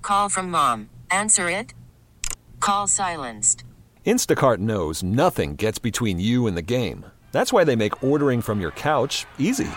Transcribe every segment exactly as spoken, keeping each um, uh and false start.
Call from mom. Answer it. Call silenced. Instacart knows nothing gets between you and the game. That's why they make ordering from your couch easy.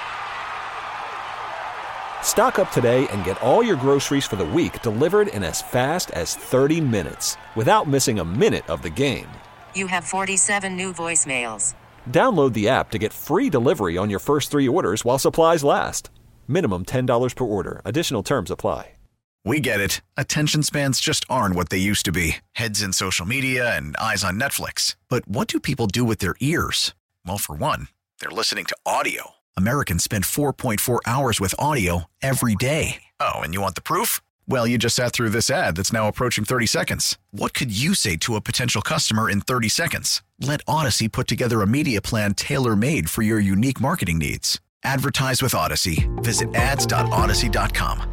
Stock up today and get all your groceries for the week delivered in as fast as thirty minutes without missing a minute of the game. You have forty-seven new voicemails. Download the app to get free delivery on your first three orders while supplies last. Minimum ten dollars per order. Additional terms apply. We get it. Attention spans just aren't what they used to be. Heads in social media and eyes on Netflix. But what do people do with their ears? Well, for one, they're listening to audio. Americans spend four point four hours with audio every day. Oh, and you want the proof? Well, you just sat through this ad that's now approaching thirty seconds. What could you say to a potential customer in thirty seconds? Let Odyssey put together a media plan tailor-made for your unique marketing needs. Advertise with Odyssey. Visit ads dot odyssey dot com.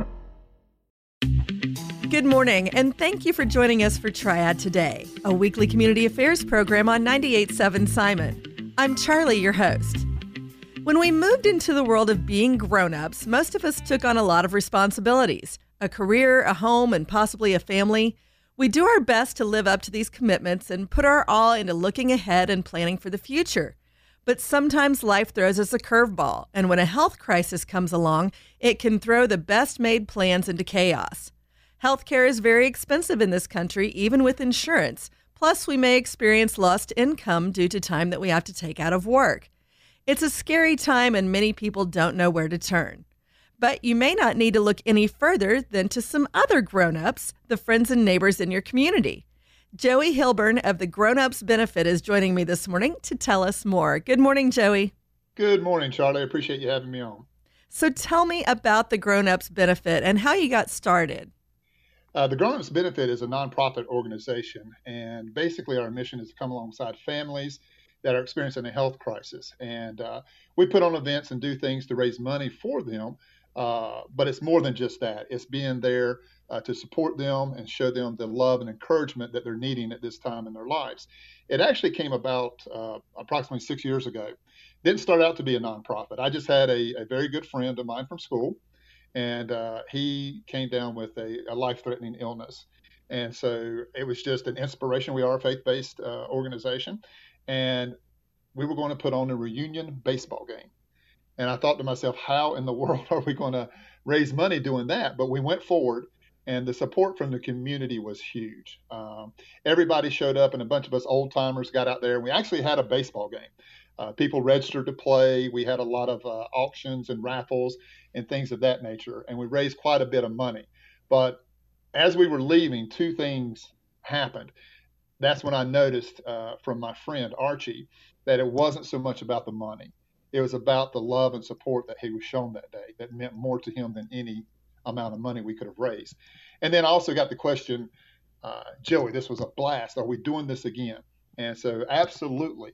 Good morning, and thank you for joining us for Triad Today, a weekly community affairs program on ninety-eight point seven Simon. I'm Charlie, your host. When we moved into the world of being grown-ups, most of us took on a lot of responsibilities, a career, a home, and possibly a family. We do our best to live up to these commitments and put our all into looking ahead and planning for the future. But sometimes life throws us a curveball, and when a health crisis comes along, it can throw the best-made plans into chaos. Healthcare is very expensive in this country, even with insurance. Plus, we may experience lost income due to time that we have to take out of work. It's a scary time, and many people don't know where to turn. But you may not need to look any further than to some other grown-ups, the friends and neighbors in your community. Joey Hilburn of the Grown Ups Benefit is joining me this morning to tell us more. Good morning, Joey. Good morning, Charlie. I appreciate you having me on. So tell me about the Grown Ups Benefit and how you got started. Uh, the Grown Ups Benefit is a nonprofit organization, and basically our mission is to come alongside families that are experiencing a health crisis. And uh, we put on events and do things to raise money for them, uh, but it's more than just that. It's being there uh, to support them and show them the love and encouragement that they're needing at this time in their lives. It actually came about uh, approximately six years ago. Didn't start out to be a nonprofit. I just had a, a very good friend of mine from school, and uh, he came down with a, a life-threatening illness. And so it was just an inspiration. We are a faith-based uh, organization, and we were going to put on a reunion baseball game. And I thought to myself, how in the world are we going to raise money doing that? But we went forward, and the support from the community was huge. Um, everybody showed up, and a bunch of us old-timers got out there. We actually had a baseball game. Uh, people registered to play. We had a lot of uh, auctions and raffles and things of that nature, and we raised quite a bit of money. But as we were leaving, two things happened. That's when I noticed uh, from my friend Archie that it wasn't so much about the money. It was about the love and support that he was shown that day that meant more to him than any amount of money we could have raised. And then I also got the question, uh, Joey, this was a blast. Are we doing this again? And so absolutely.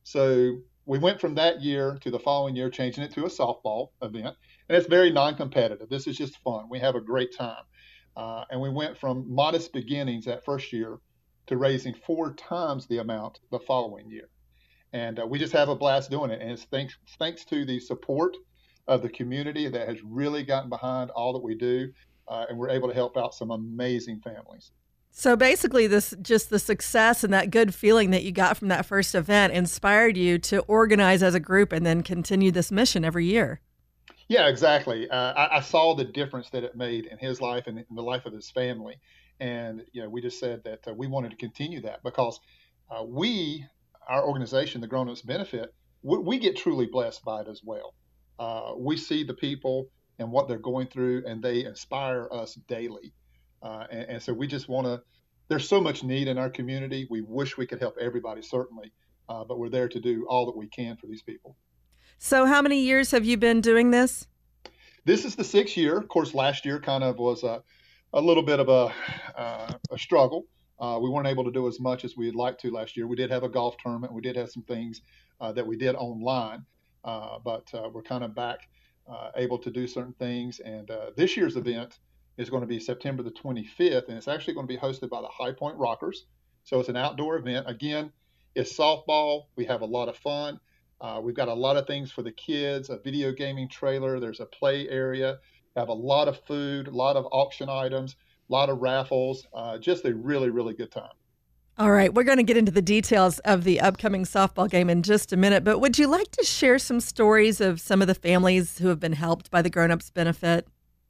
So we went from that year to the following year, changing it to a softball event. And it's very non-competitive. This is just fun. We have a great time. Uh, and we went from modest beginnings that first year to raising four times the amount the following year. And uh, we just have a blast doing it. And it's thanks, thanks to the support of the community that has really gotten behind all that we do. Uh, and we're able to help out some amazing families. So basically, this just the success and that good feeling that you got from that first event inspired you to organize as a group and then continue this mission every year. Yeah, exactly. Uh, I, I saw the difference that it made in his life and in the life of his family. And, you know, we just said that uh, we wanted to continue that because uh, we, our organization, the Grown Ups Benefit, we, we get truly blessed by it as well. Uh, we see the people and what they're going through, and they inspire us daily. Uh, and, and so we just want to, there's so much need in our community. We wish we could help everybody, certainly, uh, but we're there to do all that we can for these people. So how many years have you been doing this? This is the sixth year. Of course, last year kind of was a, a little bit of a, uh, a struggle. Uh, we weren't able to do as much as we'd like to last year. We did have a golf tournament. We did have some things uh, that we did online, uh, but uh, we're kind of back uh, able to do certain things. And uh, this year's event is going to be September the twenty-fifth, and it's actually going to be hosted by the High Point Rockers. So it's an outdoor event. Again, it's softball. We have a lot of fun. Uh, we've got a lot of things for the kids, a video gaming trailer. There's a play area. We have a lot of food, a lot of auction items. a lot of raffles, uh, just a really, really good time. All right, we're going to get into the details of the upcoming softball game in just a minute, but would you like to share some stories of some of the families who have been helped by the Grown-Ups Benefit?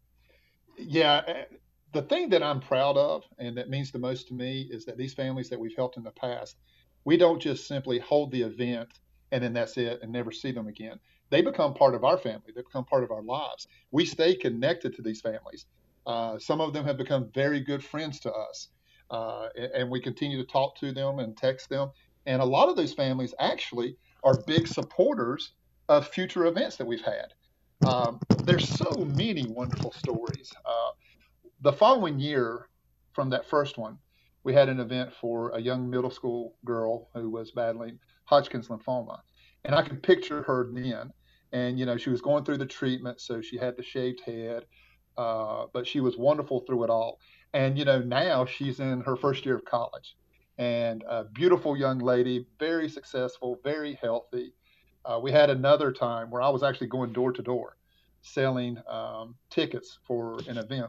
Yeah, the thing that I'm proud of and that means the most to me is that these families that we've helped in the past, we don't just simply hold the event and then that's it and never see them again. They become part of our family. They become part of our lives. We stay connected to these families. Uh, some of them have become very good friends to us. Uh, and we continue to talk to them and text them. And a lot of those families actually are big supporters of future events that we've had. Um, there's so many wonderful stories. Uh, the following year from that first one, we had an event for a young middle school girl who was battling Hodgkin's lymphoma. And I can picture her then. And, you know, she was going through the treatment, so she had the shaved head, uh, but she was wonderful through it all. And, you know, now she's in her first year of college and a beautiful young lady, very successful, very healthy. Uh, we had another time where I was actually going door to door selling um, tickets for an event.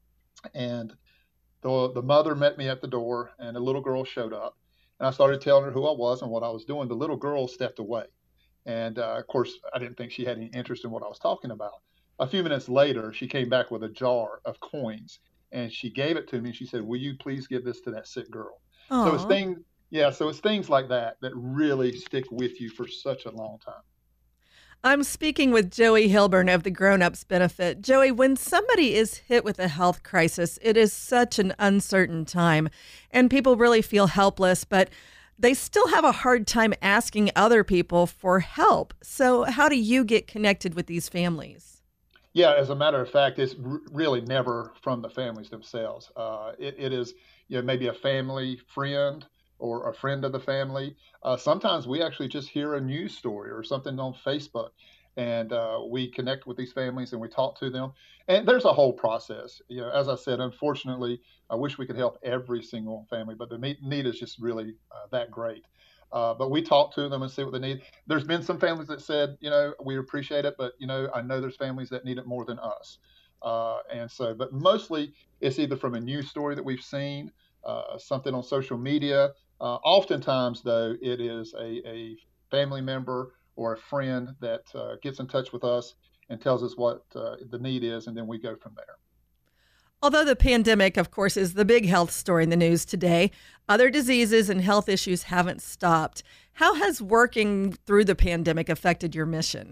And the, the mother met me at the door and a little girl showed up. And I started telling her who I was and what I was doing. The little girl stepped away. And, uh, of course, I didn't think she had any interest in what I was talking about. A few minutes later, she came back with a jar of coins. And she gave it to me. She said, "Will you please give this to that sick girl?" Aww. So it's things, yeah. So it's things like that that really stick with you for such a long time. I'm speaking with Joey Hilburn of the Grown-Ups Benefit. Joey, when somebody is hit with a health crisis, it is such an uncertain time, and people really feel helpless, but they still have a hard time asking other people for help. So how do you get connected with these families? Yeah, as a matter of fact, it's r- really never from the families themselves. Uh, it, it is, you know, maybe a family friend or a friend of the family. Uh, sometimes we actually just hear a news story or something on Facebook, and uh, we connect with these families and we talk to them. And there's a whole process. You know, as I said, unfortunately, I wish we could help every single family, but the need, need is just really uh, that great. Uh, but we talk to them and see what they need. There's been some families that said, you know, we appreciate it, but, you know, I know there's families that need it more than us. Uh, and so, but mostly it's either from a news story that we've seen, uh, something on social media. Uh, oftentimes, though, it is a, a family member or a friend that uh, gets in touch with us and tells us what uh, the need is, and then we go from there. Although the pandemic, of course, is the big health story in the news today, other diseases and health issues haven't stopped. How has working through the pandemic affected your mission?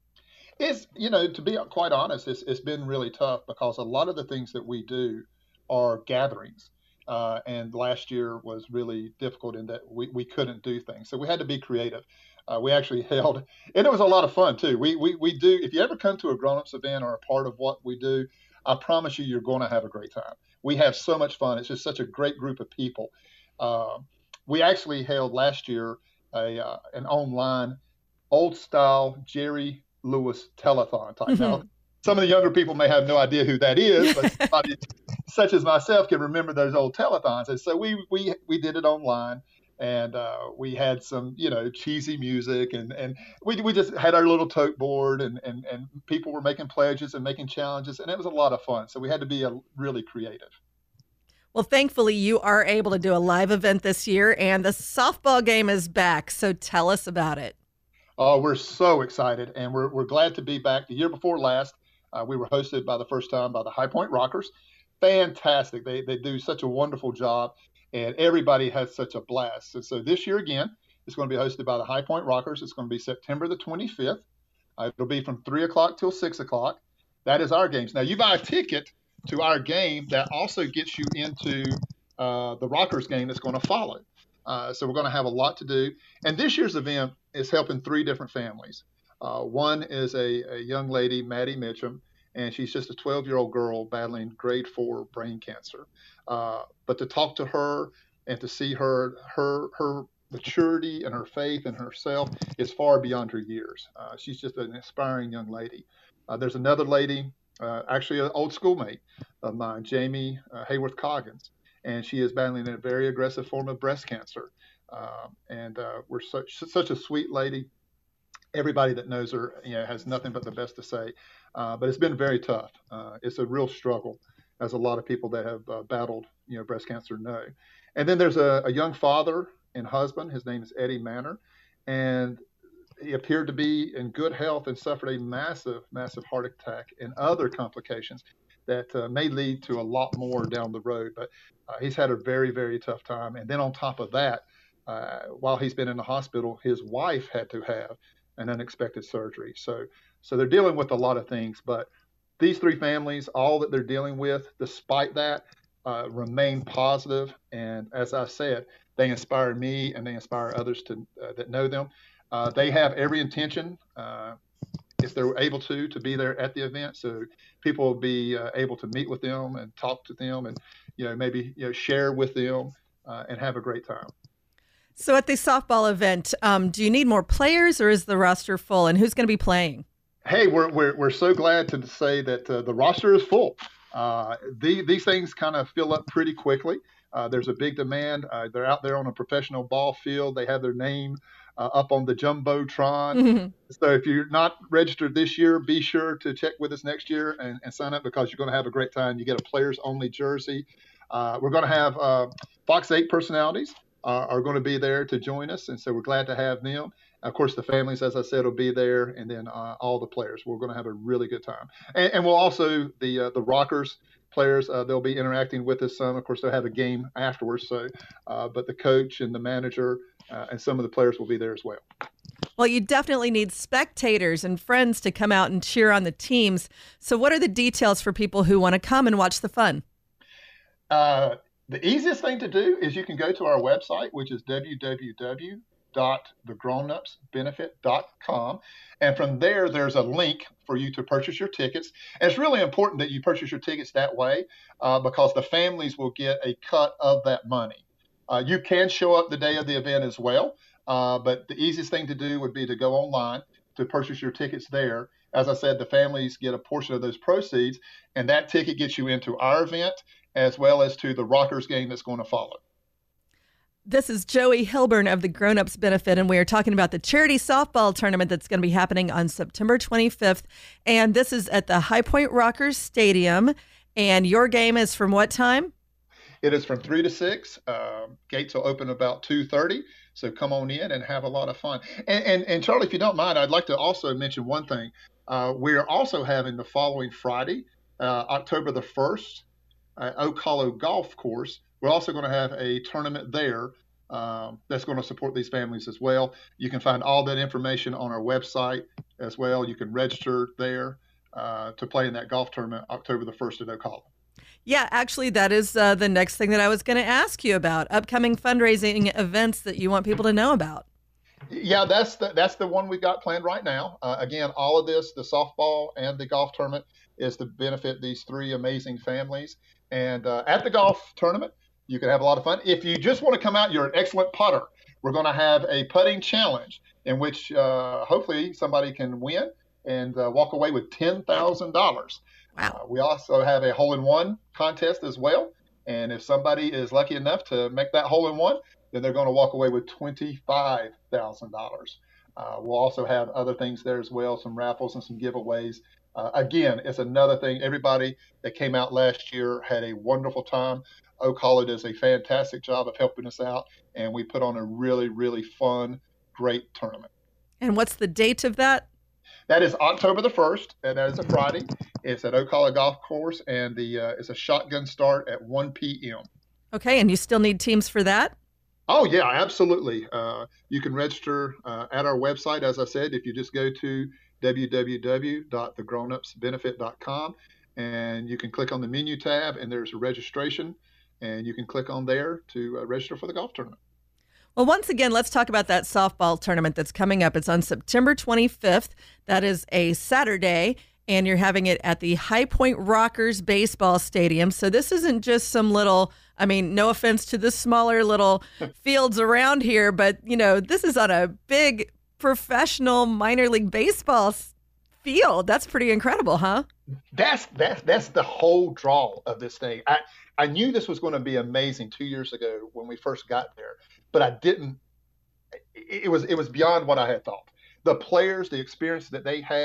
It's, you know, to be quite honest, it's, it's been really tough because a lot of the things that we do are gatherings. Uh, and last year was really difficult in that we, we couldn't do things. So we had to be creative. Uh, we actually held, and it was a lot of fun too. We, we, we do, if you ever come to a grown-ups event or a part of what we do, I promise you, you're going to have a great time. We have so much fun. It's just such a great group of people. Uh, we actually held last year a uh, an online old style Jerry Lewis telethon type. Mm-hmm. Now, some of the younger people may have no idea who that is, but somebody such as myself can remember those old telethons. And so we we we did it online. And uh, we had some, you know, cheesy music, and, and we we just had our little tote board, and, and, and people were making pledges and making challenges, and it was a lot of fun. So we had to be a, really creative. Well, thankfully, you are able to do a live event this year, and the softball game is back. So tell us about it. Oh, we're so excited, and we're we're glad to be back. The year before last, uh, we were hosted by the first time by the High Point Rockers. Fantastic. They they do such a wonderful job. And everybody has such a blast. And so this year, again, it's going to be hosted by the High Point Rockers. It's going to be September the twenty-fifth. Uh, it'll be from three o'clock till six o'clock. That is our games. Now, you buy a ticket to our game that also gets you into uh, the Rockers game that's going to follow. Uh, so we're going to have a lot to do. And this year's event is helping three different families. Uh, one is a, a young lady, Maddie Mitchum, and she's just a twelve-year-old girl battling grade four brain cancer. Uh, but to talk to her and to see her, her, her maturity and her faith in herself is far beyond her years. Uh, she's just an inspiring young lady. Uh, there's another lady, uh, actually an old schoolmate of mine, Jamie uh, Hayworth Coggins, and she is battling a very aggressive form of breast cancer. Uh, and uh, we're such such a sweet lady. Everybody that knows her, you know, has nothing but the best to say. Uh, but it's been very tough. Uh, it's a real struggle. as a lot of people that have uh, battled, you know, breast cancer know. And then there's a, a young father and husband. His name is Eddie Manor, and he appeared to be in good health and suffered a massive, massive heart attack and other complications that uh, may lead to a lot more down the road. But uh, he's had a very, very tough time. And then on top of that, uh, while he's been in the hospital, his wife had to have an unexpected surgery. So, so they're dealing with a lot of things. But these three families, all that they're dealing with, despite that, uh, remain positive. And as I said, they inspire me and they inspire others to uh, that know them. Uh, they have every intention, uh, if they're able to, to be there at the event. So people will be uh, able to meet with them and talk to them and, you know, maybe, you know, share with them uh, and have a great time. So at the softball event, um, do you need more players or is the roster full, and who's going to be playing? Hey, we're, we're, we're so glad to say that uh, the roster is full. Uh, the, these things kind of fill up pretty quickly. Uh, there's a big demand. Uh, they're out there on a professional ball field. They have their name uh, up on the Jumbotron. Mm-hmm. So if you're not registered this year, be sure to check with us next year and, and sign up, because you're going to have a great time. You get a players-only jersey. Uh, we're going to have uh, Fox eight personalities uh, are going to be there to join us, and so we're glad to have them. Of course, the families, as I said, will be there, and then uh, all the players. We're going to have a really good time. And, and we'll also, the uh, the Rockers players, uh, they'll be interacting with us some. Of course, they'll have a game afterwards. So, uh, but the coach and the manager uh, and some of the players will be there as well. Well, you definitely need spectators and friends to come out and cheer on the teams. So what are the details for people who want to come and watch the fun? Uh, the easiest thing to do is you can go to our website, which is w w w dot the grown ups benefit dot com, and from there there's a link for you to purchase your tickets. And it's really important that you purchase your tickets that way uh, because the families will get a cut of that money. Uh, you can show up the day of the event as well, uh, but the easiest thing to do would be to go online to purchase your tickets there. As I said, the families get a portion of those proceeds, and that ticket gets you into our event as well as to the Rockers game that's going to follow. This is Joey Hilburn of the Grown Ups Benefit, and we are talking about the charity softball tournament that's going to be happening on September twenty-fifth. And this is at the High Point Rockers Stadium. And your game is from what time? It is from three to six. Uh, gates will open about two thirty. So come on in and have a lot of fun. And, and, and Charlie, if you don't mind, I'd like to also mention one thing. Uh, we're also having the following Friday, uh, October the first, at Oak Hollow Golf Course. We're also going to have a tournament there um, that's going to support these families as well. You can find all that information on our website as well. You can register there uh, to play in that golf tournament October the first at Oak Hollow. Yeah, actually, that is uh, the next thing that I was going to ask you about, upcoming fundraising events that you want people to know about. Yeah, that's the, that's the one we've got planned right now. Uh, again, all of this, the softball and the golf tournament, is to benefit these three amazing families. And uh, at the golf tournament, you can have a lot of fun. If you just want to come out, you're an excellent putter. We're going to have a putting challenge in which uh, hopefully somebody can win and uh, walk away with ten thousand dollars. Wow. Uh, we also have a hole-in-one contest as well. And if somebody is lucky enough to make that hole-in-one, then they're going to walk away with twenty-five thousand dollars. Uh, we'll also have other things there as well, some raffles and some giveaways. Uh, again, it's another thing. Everybody that came out last year had a wonderful time. Oak Hollow does a fantastic job of helping us out, and we put on a really, really fun, great tournament. And what's the date of that? That is October the first, and that is a Friday. It's at Oak Hollow Golf Course, and the uh, it's a shotgun start at one p.m. Okay, and you still need teams for that? Oh, yeah, absolutely. Uh, you can register uh, at our website, as I said, if you just go to w w w dot the grown ups benefit dot com, and you can click on the menu tab, and there's a registration, and you can click on there to uh, register for the golf tournament. Well, once again, let's talk about that softball tournament that's coming up. It's on September twenty-fifth. That is a Saturday, and you're having it at the High Point Rockers Baseball Stadium. So this isn't just some little, I mean, no offense to the smaller little fields around here, but, you know, this is on a big professional minor league baseball field. That's pretty incredible, huh? That's that's that's the whole draw of this thing. I, I knew this was going to be amazing two years ago when we first got there, but I didn't. It was it was beyond what I had thought. The players, the experience that they had,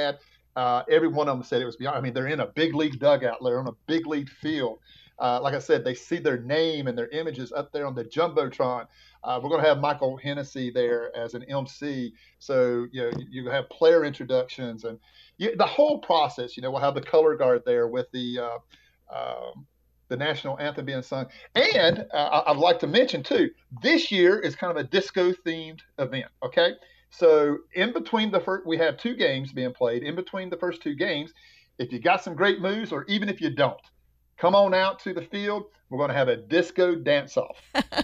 Uh, every one of them said it was beyond. I mean, they're in a big league dugout. They're on a big league field. Uh, like I said, they see their name and their images up there on the Jumbotron. Uh, we're going to have Michael Hennessy there as an M C. So, you know, you, you have player introductions and you, the whole process. You know, we'll have the color guard there with the uh, um, the national anthem being sung. And uh, I'd like to mention, too, this year is kind of a disco-themed event, okay? So in between the first, we have two games being played. In between the first two games, if you got some great moves or even if you don't, come on out to the field. We're going to have a disco dance-off.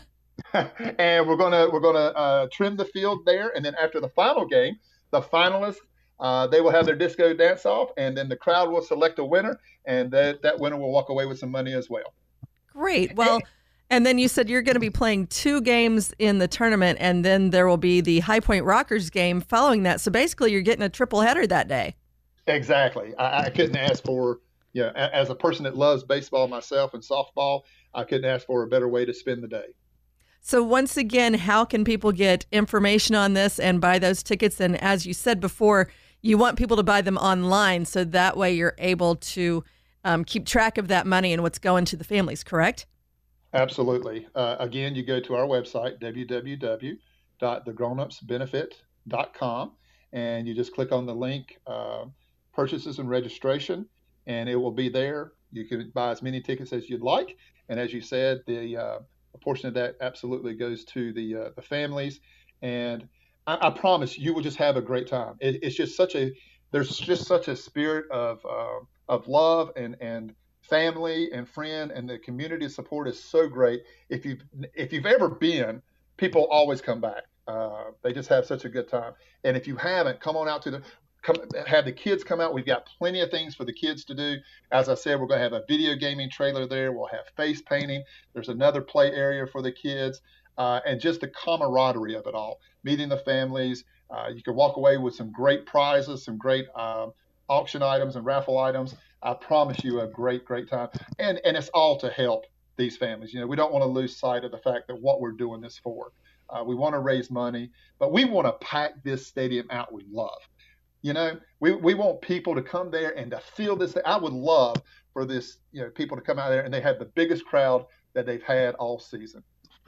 And we're going to we're going to uh, trim the field there. And then after the final game, the finalists, uh, they will have their disco dance-off. And then the crowd will select a winner. And that, that winner will walk away with some money as well. Great. Well, and then you said you're going to be playing two games in the tournament. And then there will be the High Point Rockers game following that. So basically, you're getting a triple header that day. Exactly. I, I couldn't ask for, you know, as a person that loves baseball myself and softball, I couldn't ask for a better way to spend the day. So once again, how can people get information on this and buy those tickets? And as you said before, you want people to buy them online so that way you're able to um, keep track of that money and what's going to the families, correct? Absolutely. Uh, again, you go to our website, w w w dot the grown ups benefit dot com, and you just click on the link, uh, purchases and registration, and it will be there. You can buy as many tickets as you'd like. And as you said, the uh, a portion of that absolutely goes to the uh, the families. And I, I promise you will just have a great time. It, it's just such a, there's just such a spirit of uh, of love and, and family and friend, and the community support is so great. If you've, if you've ever been, people always come back. Uh, they just have such a good time. And if you haven't, come on out to the, come, have the kids come out. We've got plenty of things for the kids to do. As I said, we're going to have a video gaming trailer there. We'll have face painting. There's another play area for the kids. Uh, and just the camaraderie of it all, meeting the families. Uh, you can walk away with some great prizes, some great um, auction items and raffle items. I promise you a great, great time. And and it's all to help these families. You know, we don't want to lose sight of the fact that what we're doing this for. Uh, we want to raise money, but we want to pack this stadium out with love. You know, we, we want people to come there and to feel this. I would love for this, you know, people to come out there and they have the biggest crowd that they've had all season.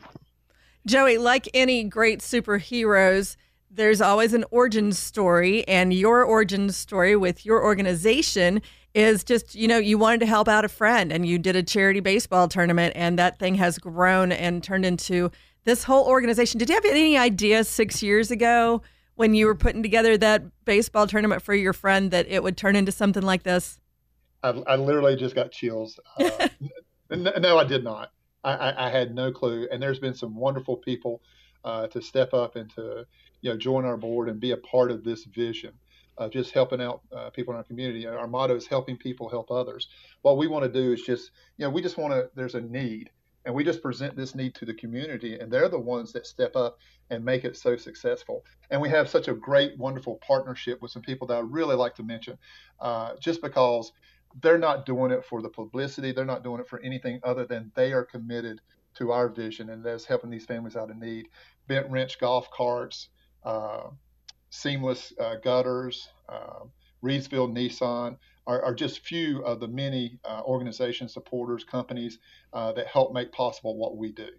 Joey, like any great superheroes, there's always an origin story, and your origin story with your organization is just, you know, you wanted to help out a friend and you did a charity baseball tournament, and that thing has grown and turned into this whole organization. Did you have any idea six years ago when you were putting together that baseball tournament for your friend that it would turn into something like this? I, I literally just got chills. Uh, n- no, I did not. I, I, I had no clue. And there's been some wonderful people uh, to step up and to, you know, join our board and be a part of this vision of just helping out uh, people in our community. Our motto is helping people help others. What we want to do is just, you know, we just want to, there's a need, and we just present this need to the community, and they're the ones that step up and make it so successful. And we have such a great, wonderful partnership with some people that I really like to mention, uh, just because they're not doing it for the publicity. They're not doing it for anything other than they are committed to our vision, and that's helping these families out in need. Bent Wrench golf carts, uh, Seamless uh, gutters, uh, Reedsville Nissan are, are just few of the many uh, organizations, supporters, companies uh, that help make possible what we do.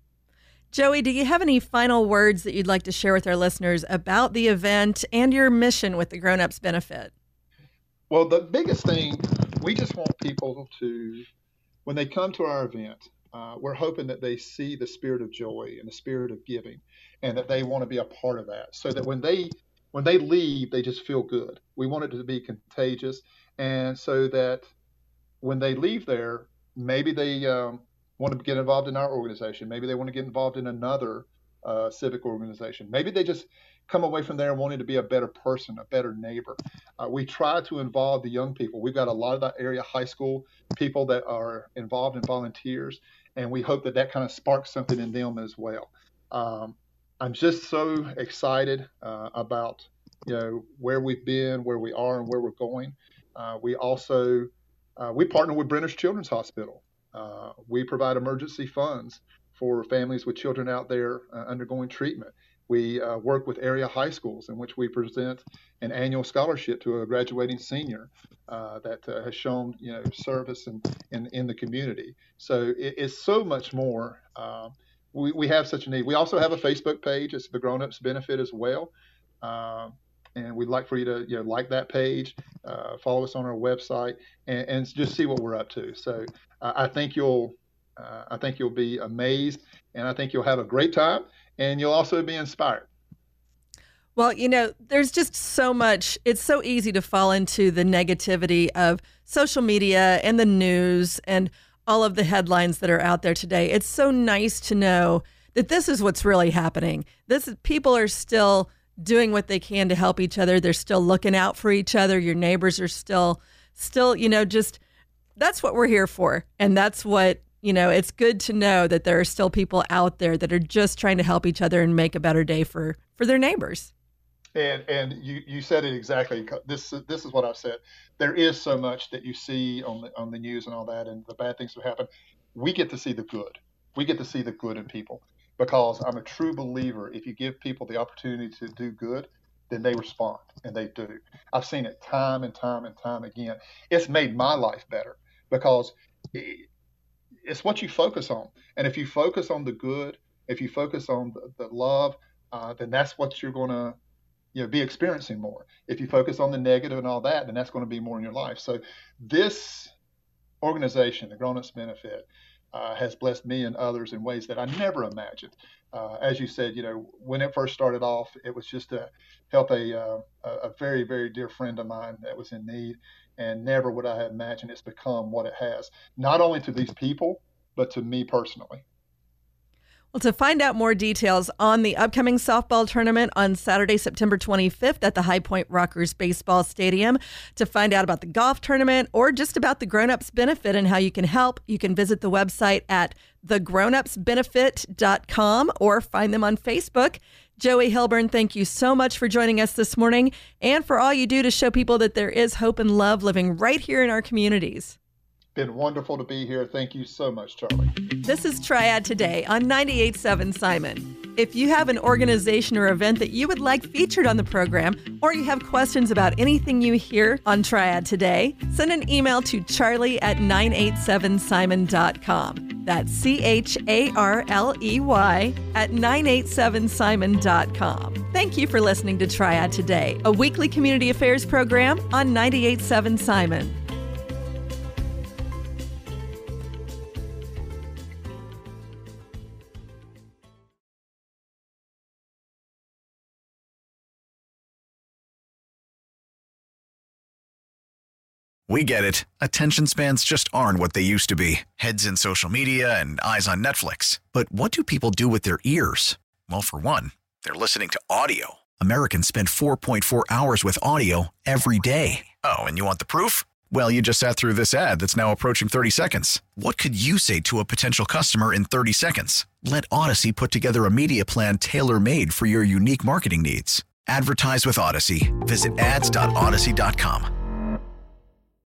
Joey, do you have any final words that you'd like to share with our listeners about the event and your mission with the Grown Ups Benefit? Well, the biggest thing, we just want people to, when they come to our event, uh, we're hoping that they see the spirit of joy and the spirit of giving, and that they want to be a part of that, so that when they when they leave, they just feel good. We want it to be contagious, and so that when they leave there, maybe they um, want to get involved in our organization. Maybe they want to get involved in another uh, civic organization. Maybe they just come away from there wanting to be a better person, a better neighbor. Uh, we try to involve the young people. We've got a lot of that area high school people that are involved in volunteers, and we hope that that kind of sparks something in them as well. Um, I'm just so excited uh, about, you know, where we've been, where we are, and where we're going. Uh, we also uh, we partner with Brenner's Children's Hospital. Uh, we provide emergency funds for families with children out there uh, undergoing treatment. We uh, work with area high schools in which we present an annual scholarship to a graduating senior uh, that uh, has shown, you know, service in, in, in the community. So it, it's so much more. Uh, we, we have such a need. We also have a Facebook page. It's the Grown Ups Benefit as well. Uh, and we'd like for you to, you know, like that page, uh, follow us on our website, and, and just see what we're up to. So uh, I think you'll, uh, I think you'll be amazed, and I think you'll have a great time, and you'll also be inspired. Well, you know, there's just so much. It's so easy to fall into the negativity of social media and the news and all of the headlines that are out there today. It's so nice to know that this is what's really happening. This is, people are still doing what they can to help each other. They're still looking out for each other. Your neighbors are still, still, you know, just that's what we're here for. And that's what, you know, it's good to know that there are still people out there that are just trying to help each other and make a better day for, for their neighbors. And and you, you said it exactly. This this is what I've said. There is so much that you see on the on the news and all that, and the bad things that happen. We get to see the good. We get to see the good in people, because I'm a true believer. If you give people the opportunity to do good, then they respond, and they do. I've seen it time and time and time again. It's made my life better, because it, it's what you focus on. And if you focus on the good, if you focus on the, the love, uh, then that's what you're going to, you know, be experiencing more. If you focus on the negative and all that, then that's going to be more in your life. So this organization, the Grown Ups Benefit, uh, has blessed me and others in ways that I never imagined. Uh, as you said, you know, when it first started off, it was just to help a, uh, a very, very dear friend of mine that was in need. And never would I have imagined it's become what it has, not only to these people, but to me personally. Well, to find out more details on the upcoming softball tournament on Saturday, September twenty-fifth at the High Point Rockers Baseball Stadium, to find out about the golf tournament or just about the Grown Ups Benefit and how you can help, you can visit the website at the grown ups benefit dot com or find them on Facebook. Joey Hilburn, thank you so much for joining us this morning and for all you do to show people that there is hope and love living right here in our communities. Been wonderful to be here. Thank you so much, Charlie. This is Triad Today on ninety-eight point seven Simon. If you have an organization or event that you would like featured on the program, or you have questions about anything you hear on Triad Today, send an email to charlie at nine eight seven simon dot com. That's C H A R L E Y at nine eight seven simon dot com. Thank you for listening to Triad Today, a weekly community affairs program on ninety-eight point seven Simon. We get it. Attention spans just aren't what they used to be. Heads in social media and eyes on Netflix. But what do people do with their ears? Well, for one, they're listening to audio. Americans spend four point four hours with audio every day. Oh, and you want the proof? Well, you just sat through this ad that's now approaching thirty seconds. What could you say to a potential customer in thirty seconds? Let Odyssey put together a media plan tailor-made for your unique marketing needs. Advertise with Odyssey. Visit ads dot odyssey dot com.